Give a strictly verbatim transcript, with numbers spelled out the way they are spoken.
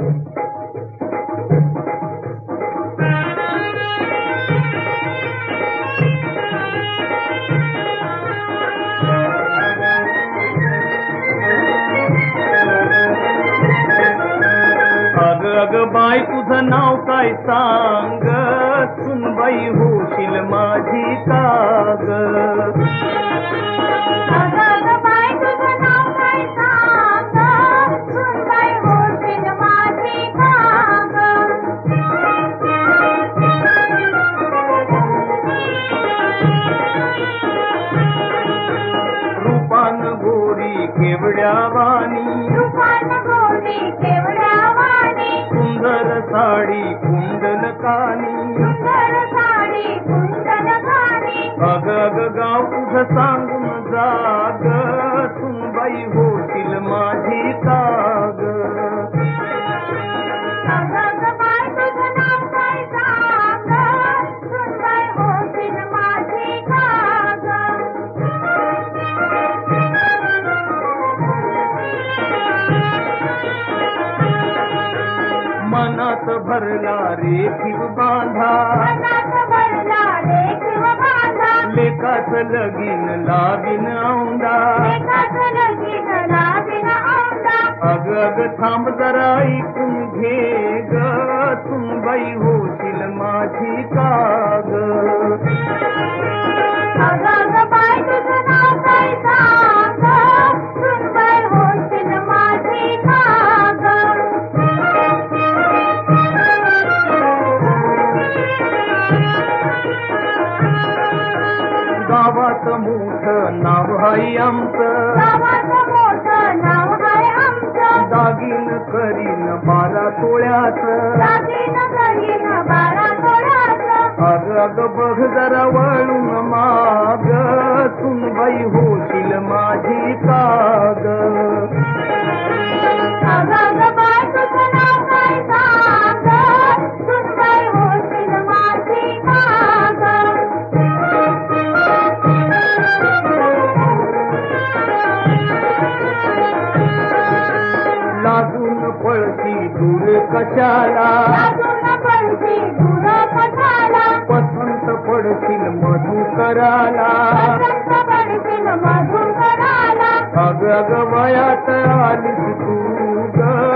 अग अग बाई तुझं नाव काय सांग, सुनबाई होशील माझी काग. अग अग बाई तुझं नाव काय सांग, सुनबाई होशील माझी काग. रूपान गोरी केवड्या वाणी, रूपान गोरी केवढ्या वाणी, सुंदर साडी कुंडल कानी. सुंदर साडी कुंडल घाणी. अग अग गाव तुझं सांगून जाग, सुनबाई होशील माझी काग. अग अग बाई तुझं नाव काय सांग, सुनबाई होशील माझी काग. मनात भरला रे शिव बांधा, मनात भरला रे शिव बांधा, लेकाच लगीन लावीन औंदा. एकाच लगीन लावीन औंदा. अग अग थांब जरा ऐकून घे ग, सुनबाई होशील माझी काग. अग अग बाई तुझं नाव काय सांग, सुनबाई होशील माझी काग. गावात मोठं नाव हाय आमचं, गावात मोठं नाव आहे आमचं, दागीन करीन बारा तोळ्याचं. दागीन करीन बारा तोळ्याचं. अग अग बघ जरा वळून माग, सुनबाई होशील माझी काग. अग अग बाई तुझं नाव काय सांग, सुनबाई होशील माझी काग. लाजून पळशी दूर कशाला, लाजून पळशी दूर कशाला, पसंत पडशील मधुकराला. पसंत पडशील मधुकराला. अग अग वयात आलीस तू ग,